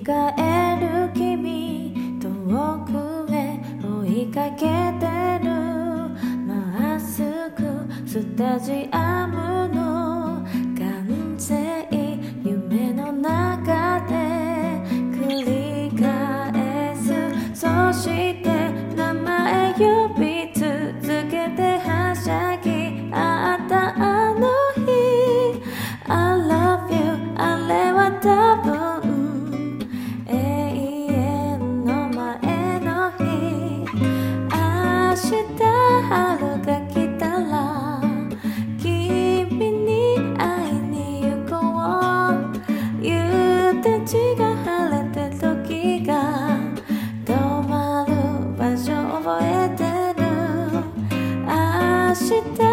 える君遠くへ追いかけてるまっすぐスタジアムの完成夢の中で繰り返すそして名前呼び続けてはしゃぎあったあの日 I love you あれは多分永遠の前の日明日春が来たら君に会いに行こう夕立が晴れて時が止まる場所覚えてる明日